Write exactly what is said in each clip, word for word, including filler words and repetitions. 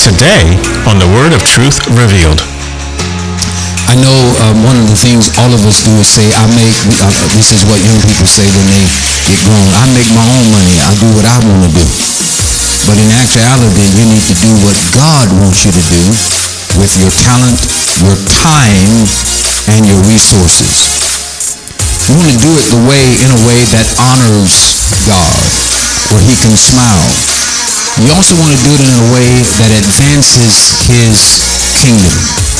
Today on The Word of Truth Revealed. I know um, one of the things all of us do is say, I make, uh, this is what young people say when they get grown, I make my own money, I do what I want to do. But in actuality, you need to do what God wants you to do with your talent, your time, and your resources. You want to do it the way, in a way that honors God, where he can smile. You also want to do it in a way that advances his kingdom.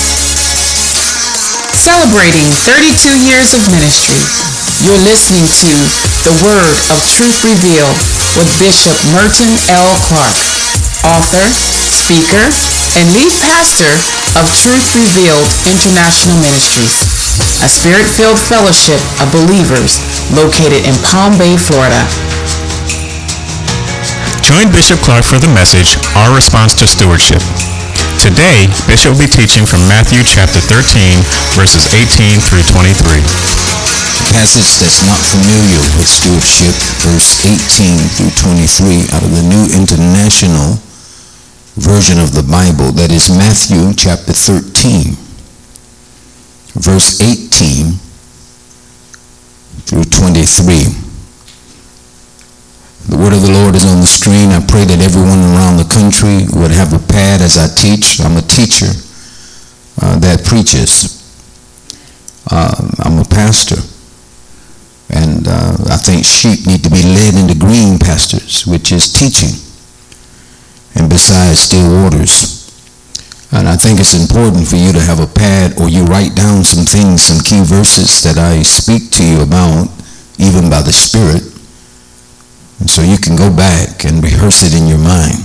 Celebrating thirty-two years of ministry, you're listening to The Word of Truth Revealed with Bishop Merton L. Clark, author, speaker, and lead pastor of Truth Revealed International Ministries, a spirit-filled fellowship of believers located in Palm Bay, Florida. Join Bishop Clark for the message, Our Response to Stewardship. Today, Bishop will be teaching from Matthew chapter thirteen, verses eighteen through twenty-three. A passage that's not familiar with stewardship, verse eighteen through twenty-three, out of the New International Version of the Bible. That is Matthew chapter thirteen, verse eighteen through twenty-three. The word of the Lord is on the screen. I pray that everyone around the country would have a pad as I teach. I'm a teacher uh, that preaches. Uh, I'm a pastor. And uh, I think sheep need to be led into green pastures, which is teaching. And besides, still waters. And I think it's important for you to have a pad, or you write down some things, some key verses that I speak to you about, even by the Spirit. And so you can go back and rehearse it in your mind.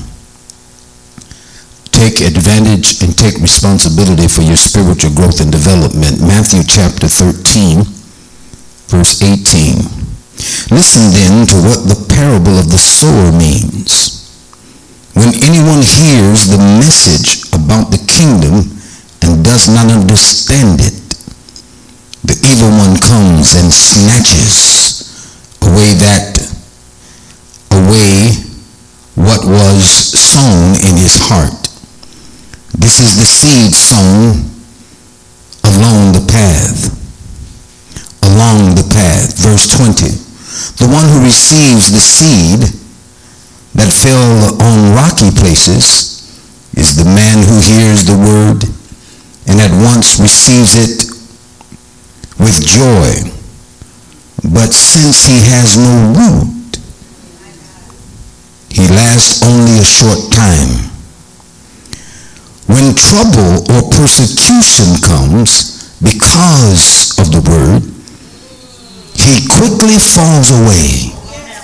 Take advantage and take responsibility for your spiritual growth and development. Matthew chapter thirteen, verse eighteen. Listen then to what the parable of the sower means. When anyone hears the message about the kingdom and does not understand it, the evil one comes and snatches away that away what was sown in his heart. This is the seed sown along the path. Along the path. Verse twenty. The one who receives the seed that fell on rocky places is the man who hears the word and at once receives it with joy. But since he has no root, he lasts only a short time. When trouble or persecution comes because of the word, he quickly falls away.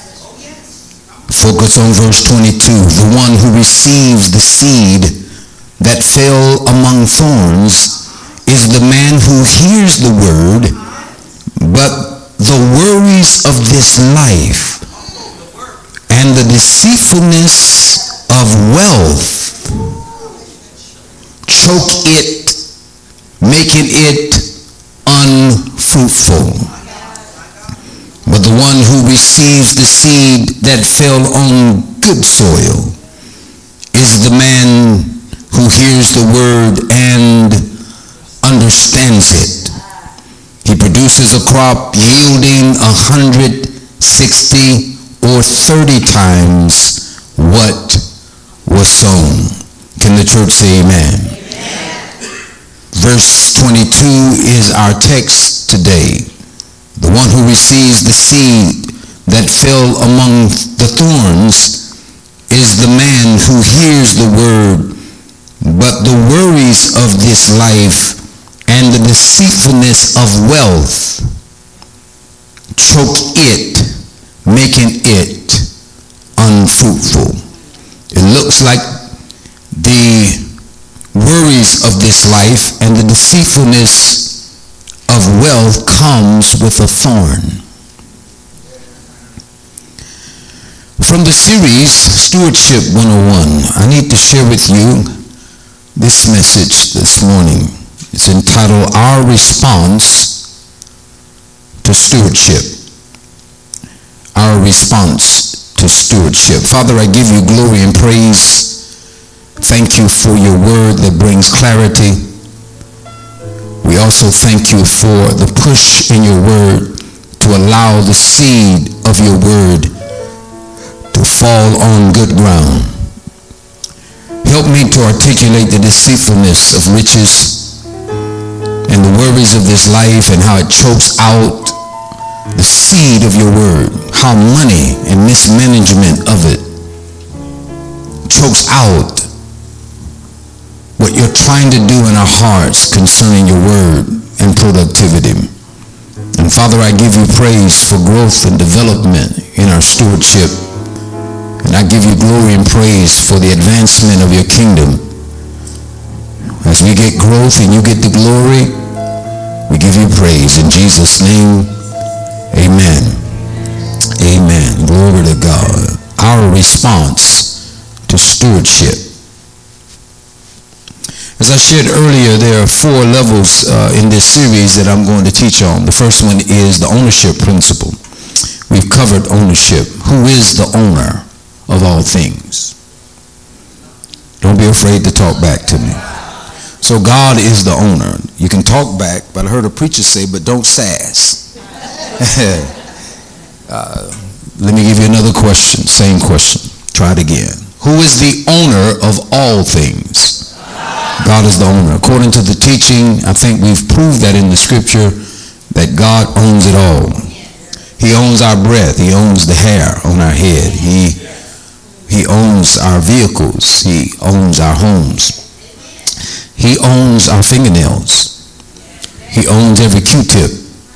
Focus on verse twenty-two. The one who receives the seed that fell among thorns is the man who hears the word, but the worries of this life and the deceitfulness of wealth choke it, making it unfruitful. But the one who receives the seed that fell on good soil is the man who hears the word and understands it. He produces a crop yielding a hundred, sixty, or thirty times what was sown. Can the church say amen? Amen. Verse twenty-two is our text today. The one who receives the seed that fell among the thorns is the man who hears the word, but the worries of this life and the deceitfulness of wealth choke it, making it unfruitful. It looks like the worries of this life and the deceitfulness of wealth comes with a thorn. From the series Stewardship one oh one, I need to share with you this message this morning. It's entitled Our Response to Stewardship. Our response to stewardship. Father, I give you glory and praise. Thank thank you for your word that brings clarity. We also thank you for the push in your word to allow the seed of your word to fall on good ground. Help me to articulate the deceitfulness of riches and the worries of this life and how it chokes out the seed of your word, how money and mismanagement of it chokes out what you're trying to do in our hearts concerning your word and productivity. And Father, I give you praise for growth and development in our stewardship. And I give you glory and praise for the advancement of your kingdom. As we get growth and you get the glory, we give you praise. In Jesus' name, amen. Amen. Glory to God. Our response to stewardship. As I shared earlier, there are four levels uh, in this series that I'm going to teach on. The first one is the ownership principle. We've covered ownership. Who is the owner of all things? Don't be afraid to talk back to me. So God is the owner. You can talk back, but I heard a preacher say, but don't sass. uh, let me give you another question. Same question. Try it again. Who is the owner of all things? God is the owner. According to the teaching, I think we've proved that in the scripture, that God owns it all. He owns our breath. He owns the hair on our head. He, he owns our vehicles. He owns our homes. He owns our fingernails. He owns every Q-tip.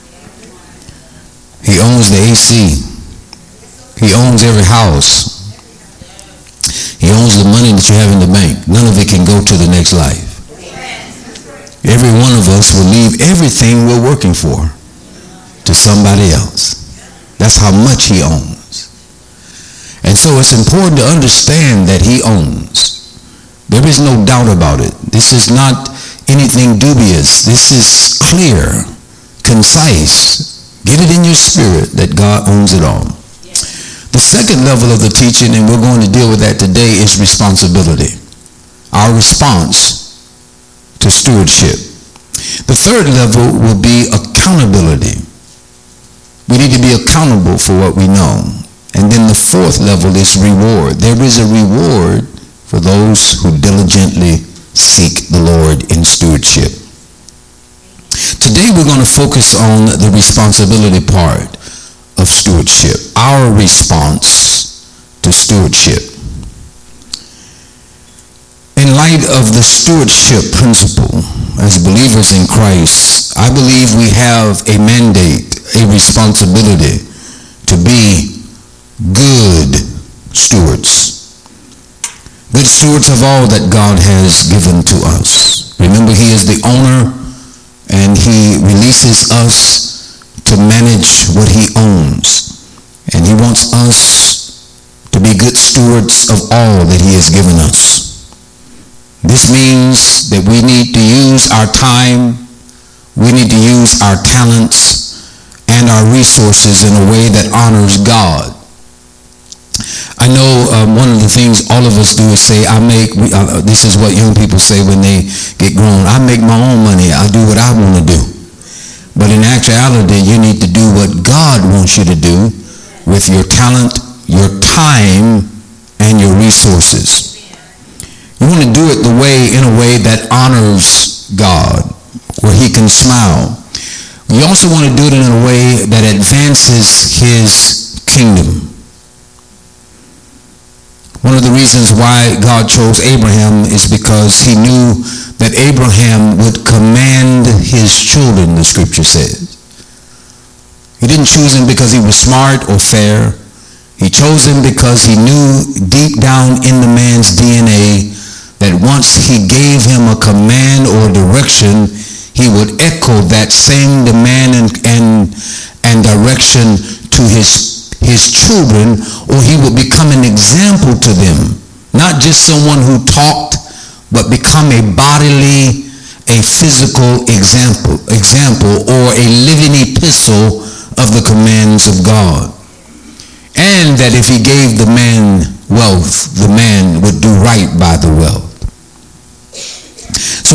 He owns the A C. He owns every house. He owns the money that you have in the bank. None of it can go to the next life. Every one of us will leave everything we're working for to somebody else. That's how much he owns. And so it's important to understand that he owns. There is no doubt about it. This is not anything dubious. This is clear, concise. Get it in your spirit that God owns it all. The second level of the teaching, and we're going to deal with that today, is responsibility. Our response to stewardship. The third level will be accountability. We need to be accountable for what we know. And then the fourth level is reward. There is a reward for those who diligently seek the Lord in stewardship. Today we're going to focus on the responsibility part of stewardship. Our response to stewardship. In light of the stewardship principle, as believers in Christ, I believe we have a mandate, a responsibility to be good stewards. Good stewards of all that God has given to us. Remember, he is the owner, and he releases us to manage what he owns. And he wants us to be good stewards of all that he has given us. This means that we need to use our time, we need to use our talents and our resources in a way that honors God. I know um, one of the things all of us do is say, I make, uh, this is what young people say when they get grown, I make my own money, I do what I want to do. But in actuality, you need to do what God wants you to do with your talent, your time, and your resources. You want to do it the way, in a way that honors God, where he can smile. You also want to do it in a way that advances his kingdom. One of the reasons why God chose Abraham is because he knew that Abraham would command his children, the scripture says. He didn't choose him because he was smart or fair. He chose him because he knew deep down in the man's D N A that once he gave him a command or direction, he would echo that same demand and, and, and direction to his, his children, or he would become an example to them. Not just someone who talked, but become a bodily, a physical example, example or a living epistle of the commands of God. And that if he gave the man wealth, the man would do right by the wealth.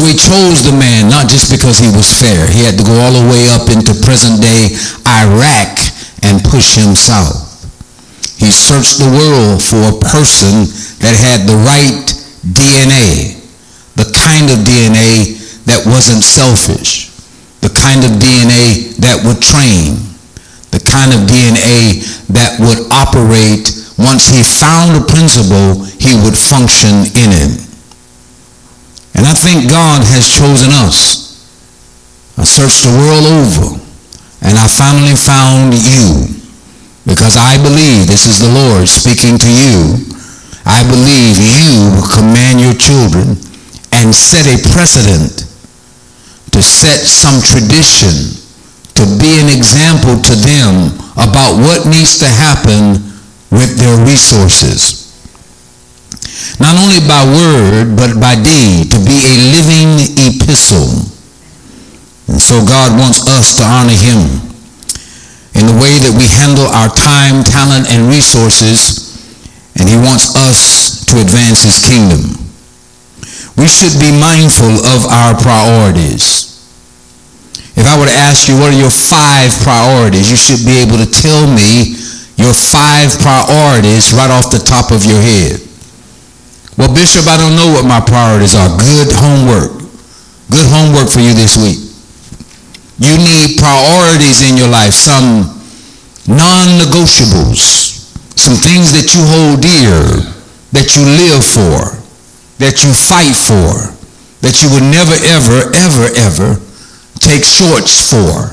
he chose the man not just because he was fair. He had to go all the way up into present-day Iraq and push him south. He searched the world for a person that had the right D N A, the kind of D N A that wasn't selfish, the kind of D N A that would train, the kind of D N A that would operate. Once he found a principle, he would function in it. And I think God has chosen us. I searched the world over, and I finally found you, because I believe this is the Lord speaking to you. I believe you will command your children and set a precedent, to set some tradition, to be an example to them about what needs to happen with their resources. Not only by word, but by deed, to be a living epistle. And so God wants us to honor him in the way that we handle our time, talent, and resources, and he wants us to advance his kingdom. We should be mindful of our priorities. If I were to ask you, what are your five priorities? You should be able to tell me your five priorities right off the top of your head. Well, Bishop, I don't know what my priorities are. Good homework. Good homework for you this week. You need priorities in your life, some non-negotiables, some things that you hold dear, that you live for, that you fight for, that you would never, ever, ever, ever take shorts for.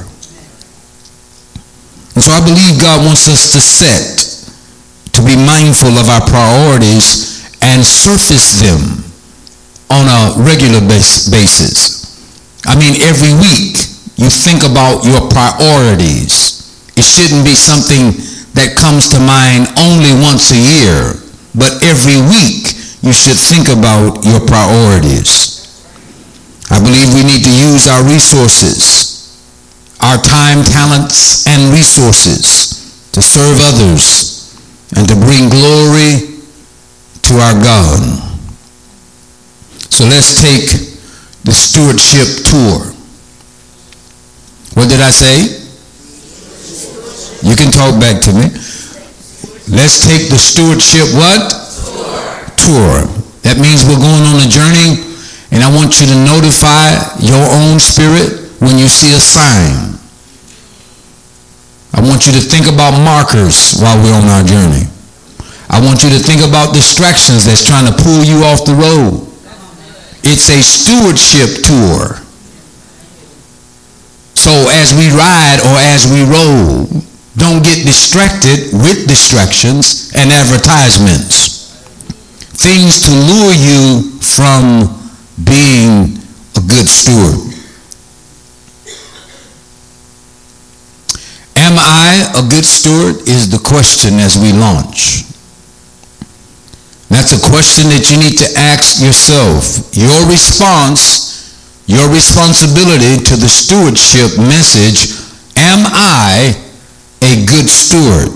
And so I believe God wants us to set, to be mindful of our priorities and surface them on a regular basis. I mean, every week you think about your priorities. It shouldn't be something that comes to mind only once a year, but every week you should think about your priorities. I believe we need to use our resources, our time, talents, and resources to serve others and to bring glory to our God. So let's take the stewardship tour. What did I say? You can talk back to me. Let's take the stewardship what? Tour. Tour. That means we're going on a journey, and I want you to notify your own spirit when you see a sign. I want you to think about markers while we're on our journey. I want you to think about distractions that's trying to pull you off the road. It's a stewardship tour. So as we ride or as we roll, don't get distracted with distractions and advertisements. Things to lure you from being a good steward. Am I a good steward is the question as we launch. That's a question that you need to ask yourself. Your response, your responsibility to the stewardship message, am I a good steward?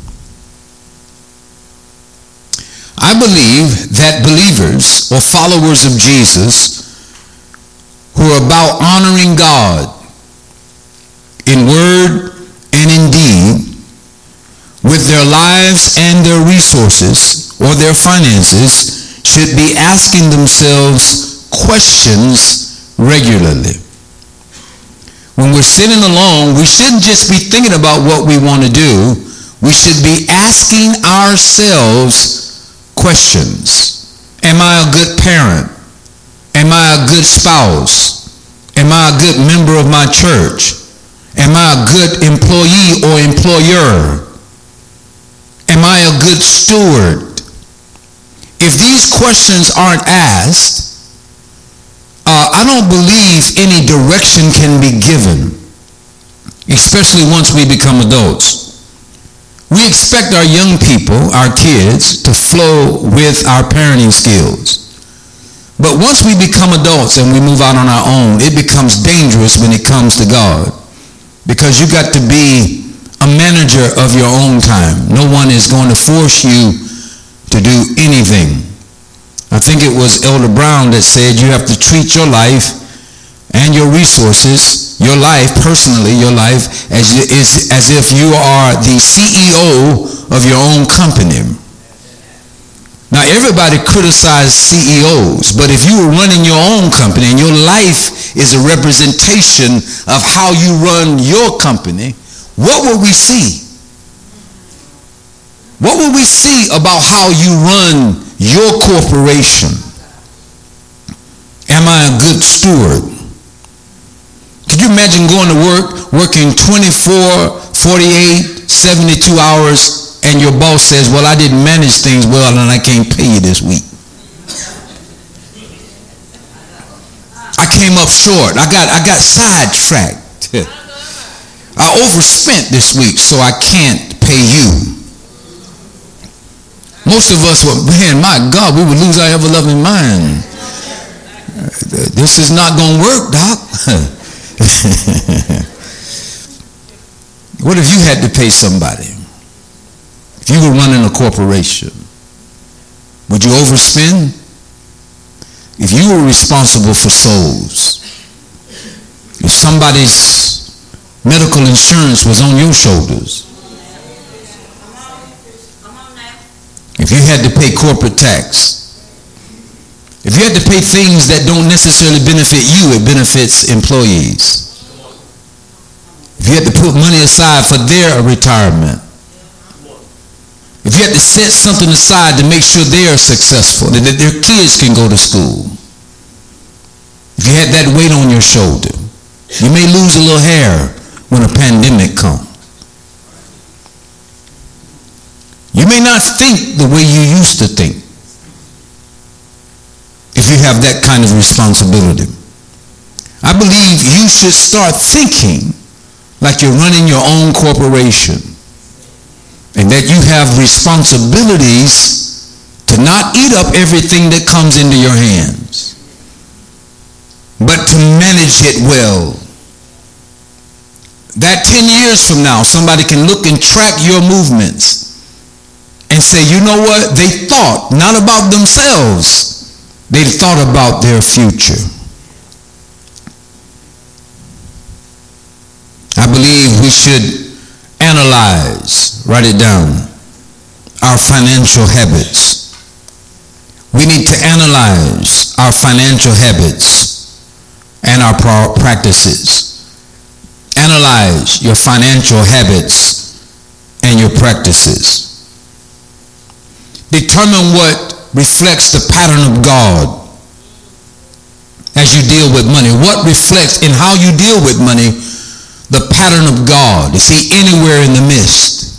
I believe that believers or followers of Jesus who are about honoring God in word and in deed, with their lives and their resources or their finances, should be asking themselves questions regularly. When we're sitting alone, we shouldn't just be thinking about what we want to do. We should be asking ourselves questions. Am I a good parent? Am I a good spouse? Am I a good member of my church? Am I a good employee or employer? Am I a good steward? If these questions aren't asked, uh, I don't believe any direction can be given, especially once we become adults. We expect our young people, our kids, to flow with our parenting skills. But once we become adults and we move out on our own, it becomes dangerous when it comes to God. Because you got to be a manager of your own time. No one is going to force you to do anything. I think it was Elder Brown that said you have to treat your life and your resources, your life, personally, your life, as, is, as if you are the C E O of your own company. Now, everybody criticizes C E Os, but if you were running your own company and your life is a representation of how you run your company, what would we see? What would we see about how you run your corporation? Am I a good steward? Could you imagine going to work, working twenty-four, forty-eight, seventy-two hours, and your boss says, well, I didn't manage things well and I can't pay you this week. I came up short. I got, I got sidetracked. I overspent this week, so I can't pay you. Most of us were, man, my God, we would lose our ever-loving mind. This is not going to work, Doc. What if you had to pay somebody? If you were running a corporation, would you overspend? If you were responsible for souls, if somebody's medical insurance was on your shoulders, if you had to pay corporate tax, if you had to pay things that don't necessarily benefit you, it benefits employees. If you had to put money aside for their retirement, if you had to set something aside to make sure they are successful, that their kids can go to school, if you had that weight on your shoulder, you may lose a little hair when a pandemic comes. You may not think the way you used to think if you have that kind of responsibility. I believe you should start thinking like you're running your own corporation, and that you have responsibilities to not eat up everything that comes into your hands, but to manage it well. That ten years from now, somebody can look and track your movements and say, you know what? They thought not about themselves. They thought about their future. I believe we should analyze, write it down, our financial habits. We need to analyze our financial habits and our practices. Analyze your financial habits and your practices. Determine what reflects the pattern of God as you deal with money. What reflects in how you deal with money the pattern of God? Is he anywhere in the midst?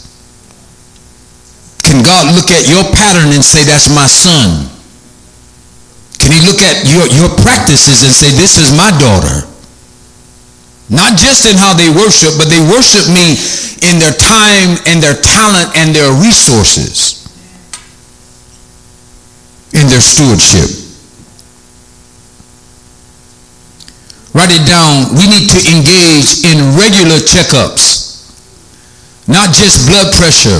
Can God look at your pattern and say, that's my son? Can he look at your, your practices and say, this is my daughter? Not just in how they worship, but they worship me in their time and their talent and their resources, in their stewardship. Write it down. We need to engage in regular checkups, not just blood pressure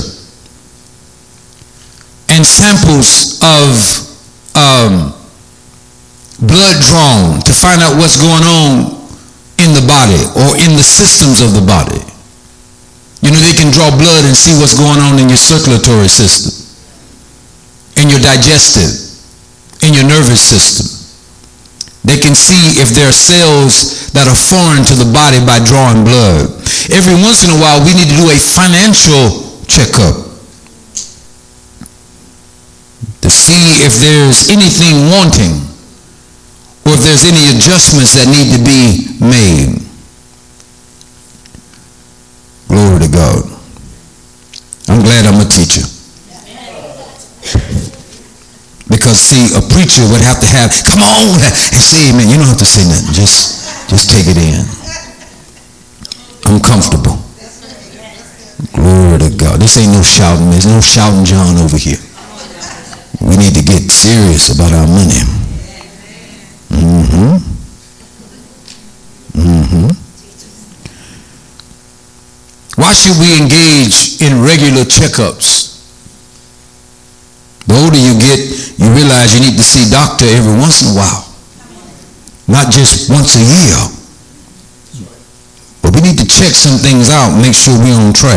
and samples of um, blood drawn to find out what's going on in the body or in the systems of the body. You know, they can draw blood and see what's going on in your circulatory system, in your digestive, in your nervous system. They can see if there are cells that are foreign to the body by drawing blood. Every once in a while, we need to do a financial checkup to see if there's anything wanting or if there's any adjustments that need to be made. Glory to God. I'm glad I'm a teacher. Because, see, a preacher would have to have, come on, and say amen. You don't have to say nothing. Just, just take it in. I'm comfortable. Glory to God. This ain't no shouting. There's no shouting John over here. We need to get serious about our money. Mm-hmm. Mm-hmm. Why should we engage in regular checkups? The older you get, you realize you need to see a doctor every once in a while. Not just once a year. But we need to check some things out and make sure we're on track.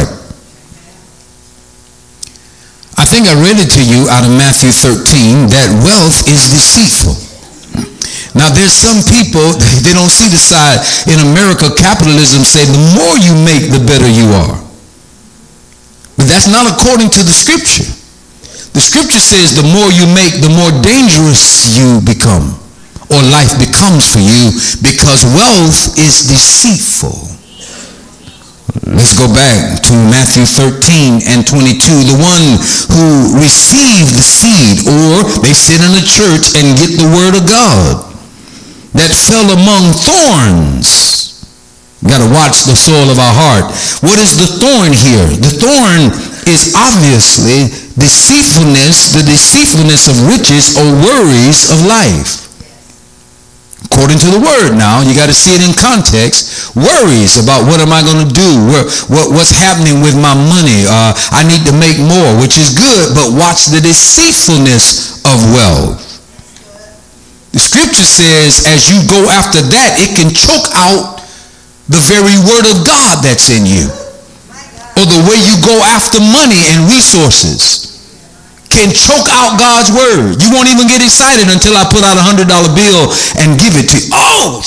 I think I read it to you out of Matthew thirteen that wealth is deceitful. Now there's some people, they don't see the side. In America, capitalism say the more you make, the better you are. But that's not according to the scripture. The scripture says the more you make, the more dangerous you become, or life becomes for you, because wealth is deceitful. Let's go back to Matthew thirteen and twenty-two. The one who received the seed, or they sit in a church and get the word of God, that fell among thorns. You got to watch the soil of our heart. What is the thorn here? The thorn is obviously deceitfulness, the deceitfulness of riches or worries of life. According to the word now, you got to see it in context. Worries about what am I going to do? What, what, what's happening with my money? Uh, I need to make more, which is good, but watch the deceitfulness of wealth. The scripture says as you go after that, it can choke out the very word of God that's in you. Or the way you go after money and resources can choke out God's word. You won't even get excited until I put out a hundred dollar bill and give it to you. Oh,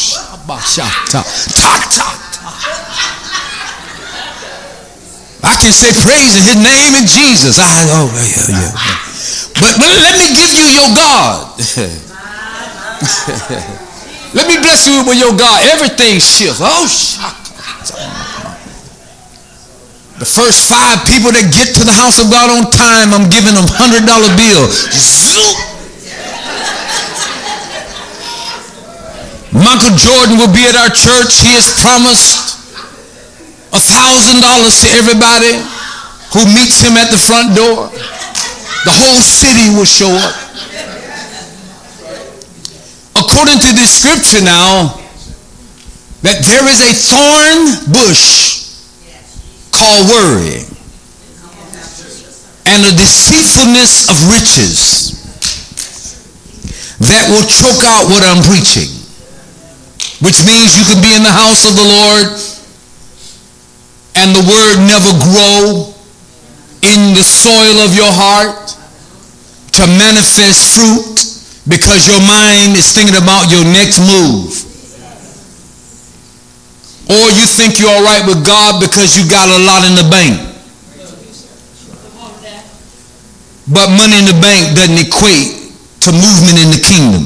I can say praise in his name in Jesus. I, oh, yeah, yeah, yeah. But, but let me give you your God. Let me bless you with your God. Everything shifts. Oh, the first five people that get to the house of God on time, I'm giving them hundred dollar bill. Michael Jordan will be at our church. He has promised a thousand dollars to everybody who meets him at the front door. The whole city will show up. According to this scripture now, that there is a thorn bush called worry and a deceitfulness of riches that will choke out what I'm preaching, which means you can be in the house of the Lord and the word never grow in the soil of your heart to manifest fruit, because your mind is thinking about your next move. Or you think you're all right with God because you got a lot in the bank. But money in the bank doesn't equate to movement in the kingdom.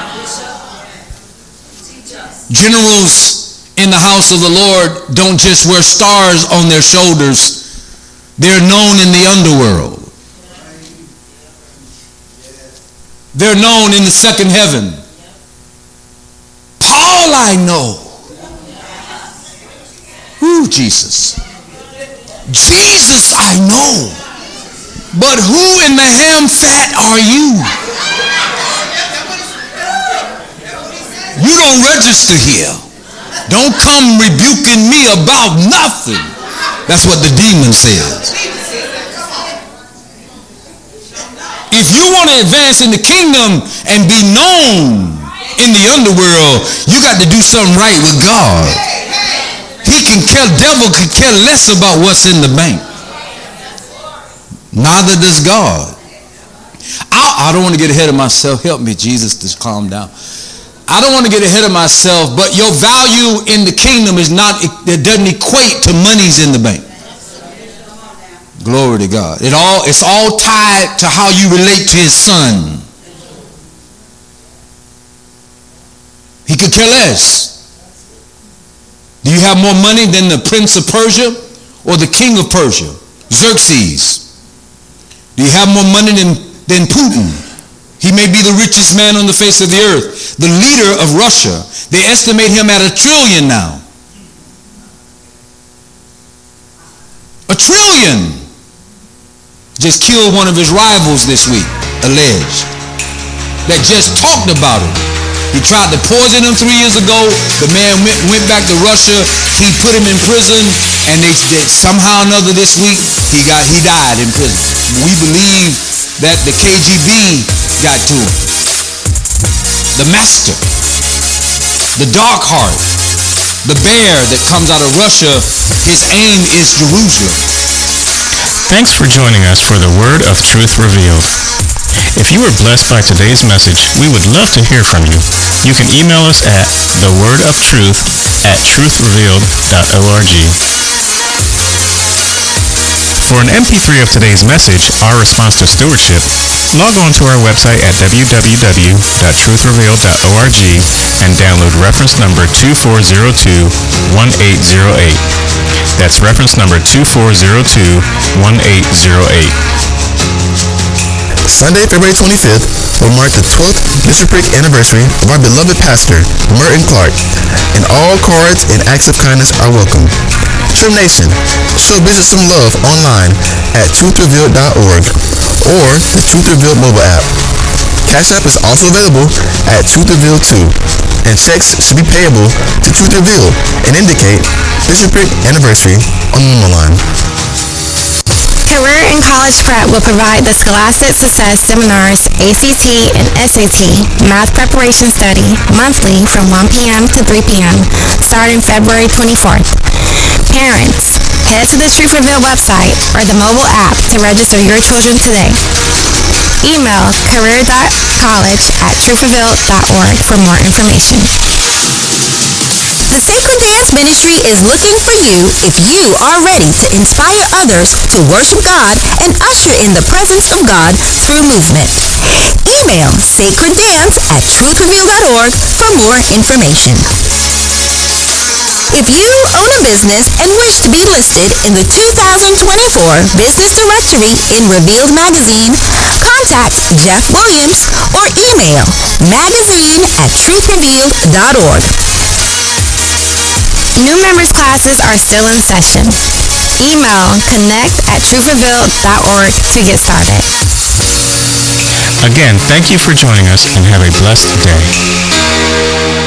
Generals in the house of the Lord don't just wear stars on their shoulders. They're known in the underworld. They're known in the second heaven. Paul I know. Ooh, Jesus. Jesus I know. But who in the ham fat are you? You don't register here. Don't come rebuking me about nothing. That's what the demon says. If you want to advance in the kingdom and be known in the underworld, you got to do something right with God. He can care, devil can care less about what's in the bank. Neither does God. I, I don't want to get ahead of myself. Help me, Jesus, to calm down. I don't want to get ahead of myself, but your value in the kingdom is not, it doesn't equate to monies in the bank. Glory to God. It all, it's all tied to how you relate to his son. He could care less. Do you have more money than the prince of Persia or the king of Persia, Xerxes? Do you have more money than, than Putin? He may be the richest man on the face of the earth. The leader of Russia, they estimate him at a trillion now. A trillion. Just killed one of his rivals this week, alleged. That just talked about it. He tried to poison him three years ago. The man went, went back to Russia. He put him in prison, and they, they somehow or another this week he got he died in prison. We believe that the K G B got to him. The master, the dark heart, the bear that comes out of Russia, his aim is Jerusalem. Thanks for joining us for the Word of Truth Revealed. If you were blessed by today's message, we would love to hear from you. You can email us at thewordofTruth at truthrevealed dot org. For an M P three of today's message, Our Response to Stewardship, log on to our website at w w w dot truth revealed dot org and download reference number two four zero two, one eight zero eight. That's reference number two four zero two, one eight zero eight. Sunday, February twenty-fifth will mark the twelfth bishopric anniversary of our beloved pastor, Merton Clark, and all cards and acts of kindness are welcome. Trim Nation, show Bishop some love online at truth revealed dot org or the Truth Revealed mobile app. Cash App is also available at Truth Revealed two, and checks should be payable to Truth Revealed and indicate bishopric anniversary on the memo line. Career and College Prep will provide the Scholastic Success Seminars, A C T and S A T, Math Preparation Study, monthly from one p.m. to three p.m., starting February twenty-fourth. Parents, head to the Truth Revealed website or the mobile app to register your children today. Email career dot college at truth revealed dot org for more information. The Sacred Dance Ministry is looking for you if you are ready to inspire others to worship God and usher in the presence of God through movement. Email sacreddance at truth revealed dot org for more information. If you own a business and wish to be listed in the two thousand twenty-four Business Directory in Revealed Magazine, contact Jeff Williams or email magazine at truth revealed dot org. New members classes are still in session. Email connect at truth revealed dot org to get started. Again, thank you for joining us and have a blessed day.